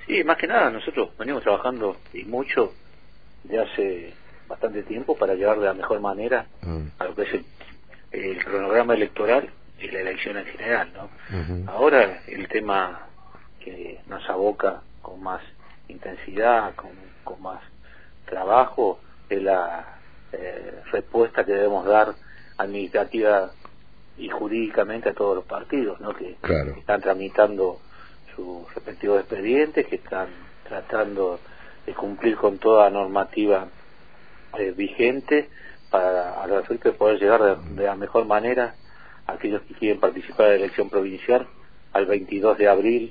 Sí, más que nada nosotros venimos trabajando y mucho de hace bastante tiempo para llevar de la mejor manera a lo que es el cronograma electoral y la elección en general, ¿no? Ahora el tema que nos aboca con más intensidad, con más trabajo, es la respuesta que debemos dar administrativa y jurídicamente a todos los partidos, ¿no? Que están tramitando sus respectivos expedientes, que están tratando de cumplir con toda normativa vigente para a la suerte poder llegar de la mejor manera a aquellos que quieren participar de la elección provincial al 22 de abril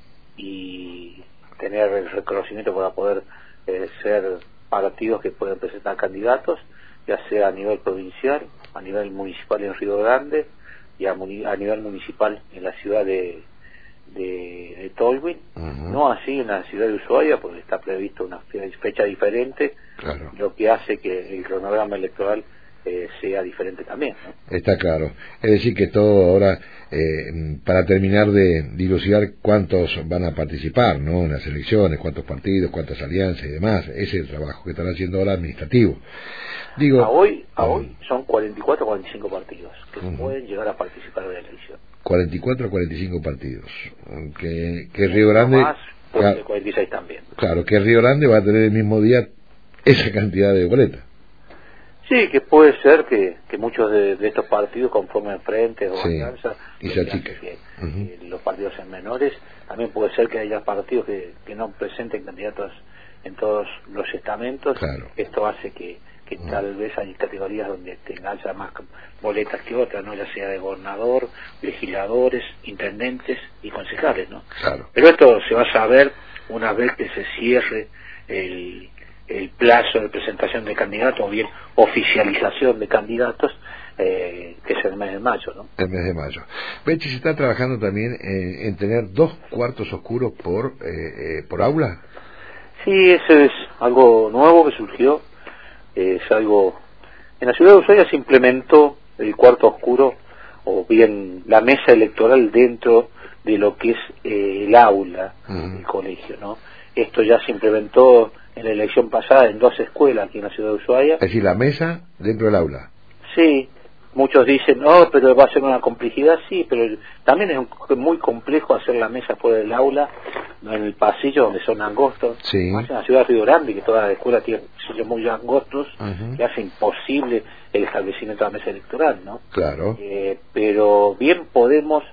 y tener el reconocimiento para poder ser partidos que pueden presentar candidatos, ya sea a nivel provincial, a nivel municipal en Río Grande y a nivel municipal en la ciudad de Tolwyn, no así en la ciudad de Ushuaia, porque está previsto una fecha diferente, lo que hace que el cronograma electoral sea diferente también, ¿no? Está claro. Es decir, que todo ahora, para terminar de dilucidar cuántos van a participar, ¿no?, en las elecciones, cuántos partidos, cuántas alianzas y demás, ese es el trabajo que están haciendo ahora administrativo. Digo, a hoy son 44 o 45 partidos que pueden llegar a participar de la elección. 44 o 45 partidos. Que Río Grande... Más, pues 46 también. Claro, que Río Grande va a tener el mismo día esa cantidad de boletas. Sí, que puede ser que muchos de estos partidos conformen frentes o alianzas y se achique. Los partidos en menores. También puede ser que haya partidos que no presenten candidatos en todos los estamentos. Esto hace que tal vez hay categorías donde tengan más boletas que otras, ¿no? Ya sea de gobernador, legisladores, intendentes y concejales, ¿no? Pero esto se va a saber una vez que se cierre el plazo de presentación de candidatos o bien oficialización de candidatos, que es el mes de mayo, ¿no? El mes de mayo. Bechi, ¿se está trabajando también en tener 2 cuartos oscuros por aula? Sí, eso es algo nuevo que surgió. Es algo... En la ciudad de Ushuaia se implementó el cuarto oscuro, o bien la mesa electoral dentro de lo que es el aula del colegio, ¿no? Esto ya se implementó en la elección pasada en 2 escuelas aquí en la ciudad de Ushuaia. Es decir, la mesa dentro del aula. Sí, muchos dicen, no, pero va a ser una complejidad, sí, pero también es muy complejo hacer la mesa fuera del aula, en el pasillo donde son angostos. Más en la ciudad de Río Grande, que todas las escuelas tienen pasillos muy angostos, que hace imposible el establecimiento de la mesa electoral, ¿no? Pero bien podemos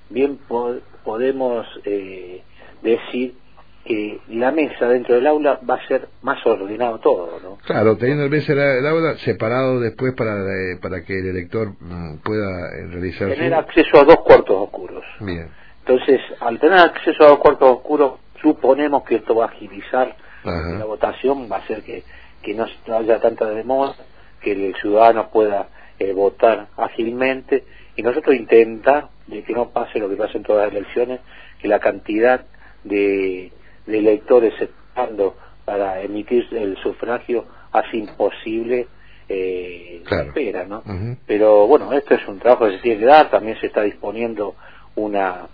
decir que la mesa dentro del aula va a ser más ordenado todo, ¿no? Claro, teniendo el mesa del aula separado después para que el elector pueda realizar tener acceso a 2 cuartos oscuros. Bien. Entonces, al tener acceso a 2 cuartos oscuros, suponemos que esto va a agilizar la votación, va a hacer que no haya tanta demora, que el ciudadano pueda votar ágilmente, y nosotros intentar de que no pase lo que pasa en todas las elecciones, que la cantidad de electores esperando para emitir el sufragio hace imposible la espera, ¿no? Pero bueno, esto es un trabajo que se tiene que dar. También se está disponiendo una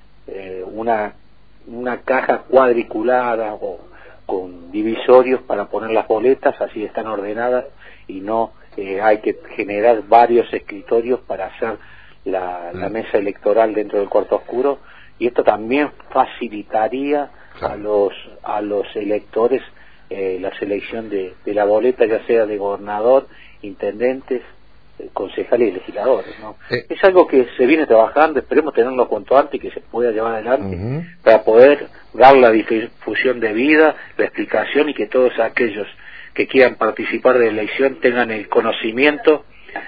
caja cuadriculada o con divisorios para poner las boletas, así están ordenadas y no hay que generar varios escritorios para hacer la mesa electoral dentro del cuarto oscuro, y esto también facilitaría a los electores la selección de la boleta, ya sea de gobernador, intendentes, concejales y legisladores, ¿no? Es algo que se viene trabajando, esperemos tenerlo cuanto antes y que se pueda llevar adelante para poder dar la difusión debida, la explicación, y que todos aquellos que quieran participar de la elección tengan el conocimiento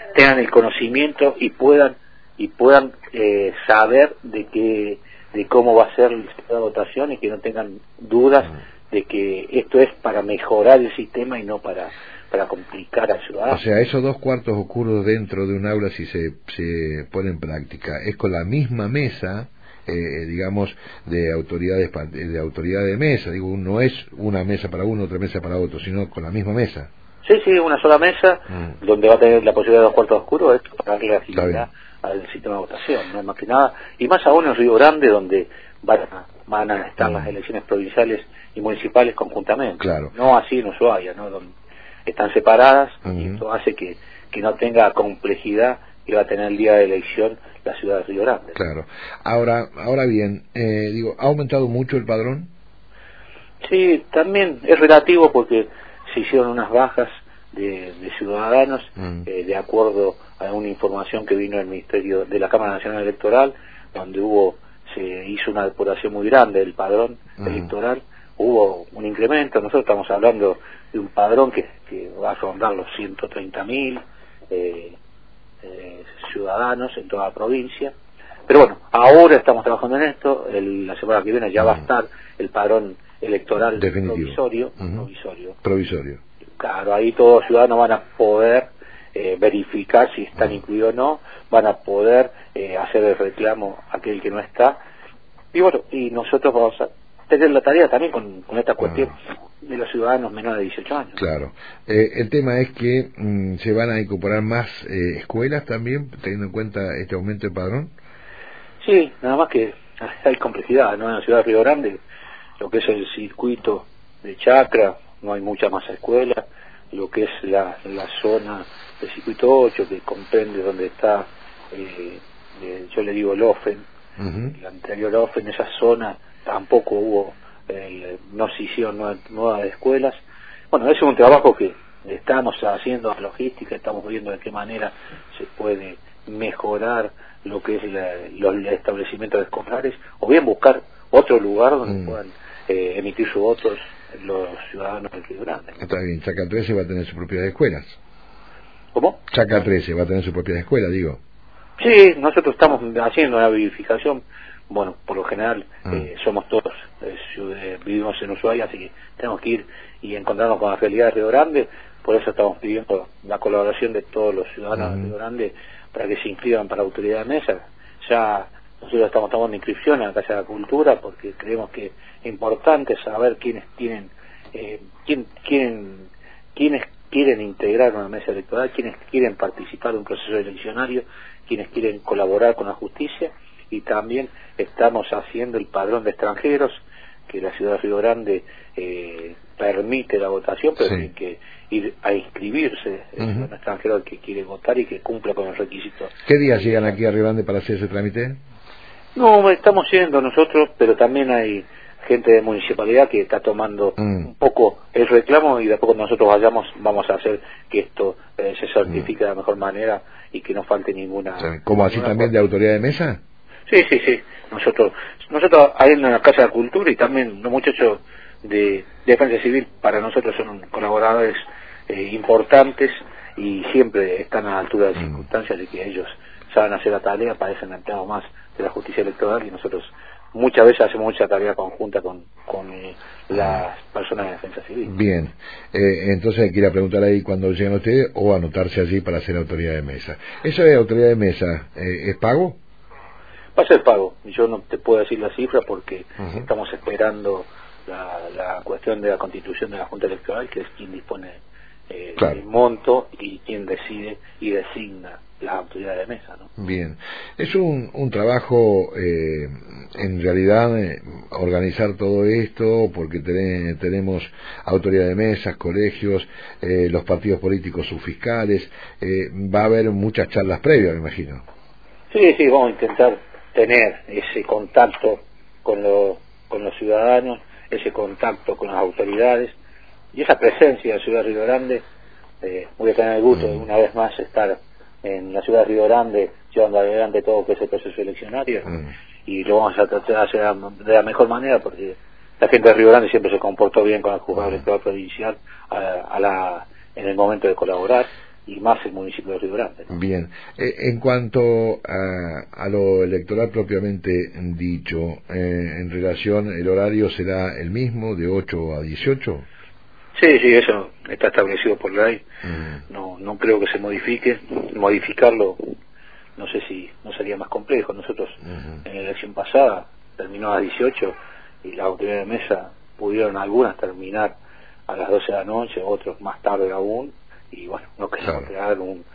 y puedan saber de cómo va a ser la votación, y que no tengan dudas de que esto es para mejorar el sistema y no para complicar al ciudadano. O sea, esos 2 cuartos oscuros dentro de un aula, si se pone en práctica, es con la misma mesa, digamos, de autoridad de mesa. Digo, no es una mesa para uno, otra mesa para otro, sino con la misma mesa. Sí, una sola mesa, donde va a tener la posibilidad de 2 cuartos oscuros, esto para darle agilidad al sistema de votación, no es más que nada, y más aún en Río Grande, donde van a estar las elecciones provinciales y municipales conjuntamente. Claro. No así en Ushuaia, ¿no? Donde están separadas, y esto hace que no tenga complejidad que va a tener el día de elección la ciudad de Río Grande. Claro. Ahora bien, ¿ha aumentado mucho el padrón? Sí, también es relativo porque se hicieron unas bajas de ciudadanos de acuerdo a una información que vino del Ministerio de la Cámara Nacional Electoral, donde se hizo una depuración muy grande del padrón electoral, hubo un incremento. Nosotros estamos hablando de un padrón que va a rondar los 130.000 ciudadanos en toda la provincia, pero bueno, ahora estamos trabajando en esto. La semana que viene ya va a estar el padrón electoral definitivo. Provisorio. Claro, ahí todos los ciudadanos van a poder verificar si están incluidos o no, van a poder hacer el reclamo a aquel que no está, y bueno, y nosotros vamos a tener la tarea también con esta cuestión de los ciudadanos menores de 18 años. Claro. El tema es que se van a incorporar más escuelas también, teniendo en cuenta este aumento de padrón. Sí, nada más que hay complejidad, ¿no? En la ciudad de Río Grande, lo que es el circuito de Chacra, no hay mucha más escuela. Lo que es la zona del circuito 8, que comprende donde está, yo le digo el OFEN, el anterior OFEN, esa zona tampoco hubo, no se hicieron nuevas escuelas. Bueno, ese es un trabajo que estamos haciendo, logística, estamos viendo de qué manera se puede mejorar lo que es los establecimientos escolares, o bien buscar otro lugar donde puedan emitir sus votos los ciudadanos del Río Grande. Está bien, Chaca 13 va a tener sus propias escuelas. ¿Cómo? Chaca 13 va a tener su propia escuela, digo. Sí, nosotros estamos haciendo una verificación. Bueno, por lo general somos todos, vivimos en Ushuaia, así que tenemos que ir y encontrarnos con la realidad de Río Grande. Por eso estamos pidiendo la colaboración de todos los ciudadanos de Río Grande para que se inscriban para la autoridad de mesa. Ya nosotros estamos tomando inscripción en la Casa de la Cultura porque creemos que es importante saber quiénes quieren integrar una mesa electoral, quiénes quieren participar de un proceso eleccionario, quienes quieren colaborar con la justicia. Y también estamos haciendo el padrón de extranjeros, que la ciudad de Río Grande permite la votación, pero tiene que ir a inscribirse un extranjero que quiere votar y que cumpla con el requisito. ¿Qué días llegan aquí a Río Grande para hacer ese trámite? No, estamos yendo nosotros, pero también hay gente de municipalidad que está tomando un poco el reclamo, y de poco nosotros vamos a hacer que esto se certifique de la mejor manera y que no falte ninguna. ¿Como así también de autoridad de mesa? Sí. Nosotros ahí en la Casa de Cultura, y también los muchachos de Defensa Civil, para nosotros son colaboradores importantes y siempre están a la altura de circunstancias de que ellos saben hacer la tarea, parecen entrados más de la justicia electoral, y nosotros muchas veces hacemos mucha tarea conjunta con las personas de Defensa Civil. Bien, entonces hay que ir a preguntar ahí cuando llegan ustedes o anotarse allí para ser autoridad de mesa. ¿Eso de autoridad de mesa es pago? Va a ser pago. Yo no te puedo decir la cifra porque estamos esperando la cuestión de la constitución de la Junta Electoral, que es quien dispone del monto y quien decide y designa las autoridades de mesa, ¿no? Bien, es un trabajo en realidad organizar todo esto, porque tenemos autoridad de mesas, colegios, los partidos políticos, sus fiscales, va a haber muchas charlas previas, me imagino. Sí, vamos a intentar tener ese contacto con los ciudadanos, ese contacto con las autoridades, y esa presencia de la ciudad de Río Grande. Voy a tener el gusto de una vez más estar en la ciudad de Río Grande llevando adelante todo lo que es el proceso eleccionario, y lo vamos a tratar de hacer de la mejor manera, porque la gente de Río Grande siempre se comportó bien con el juzgado electoral provincial en el momento de colaborar, y más el municipio de Río Grande, ¿no? Bien, en cuanto a lo electoral propiamente dicho, en relación, ¿el horario será el mismo, de 8 a 18? Sí, eso está establecido por ley. No creo que se modifique. Modificarlo, no sé si no sería más complejo. Nosotros en la elección pasada terminó a las 18 y las autoridades de mesa pudieron algunas terminar a las 12 de la noche, otros más tarde aún, y bueno, no queremos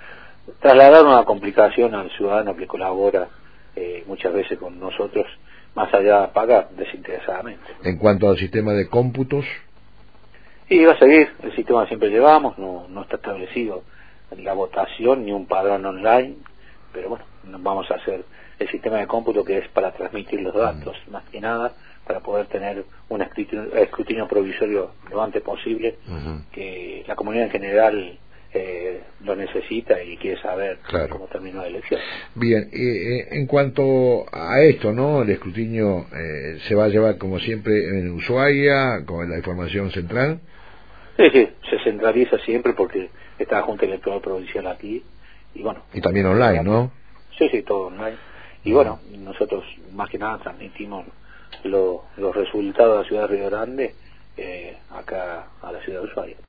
trasladar una complicación al ciudadano que colabora muchas veces con nosotros, más allá paga desinteresadamente. En cuanto al sistema de cómputos, y va a seguir el sistema que siempre llevamos, no está establecido la votación ni un padrón online, pero bueno, vamos a hacer el sistema de cómputo que es para transmitir los datos, más que nada para poder tener un escrutinio provisorio lo antes posible, que la comunidad en general lo necesita y quiere saber cómo terminó la elección. Bien, en cuanto a esto, ¿no? El escrutinio se va a llevar como siempre en Ushuaia, con la información central. Sí, se centraliza siempre porque está la Junta Electoral Provincial aquí, y bueno. Y también online, ¿no? Sí, todo online. Y bueno, nosotros más que nada transmitimos los resultados de la ciudad de Río Grande acá a la ciudad de Ushuaia.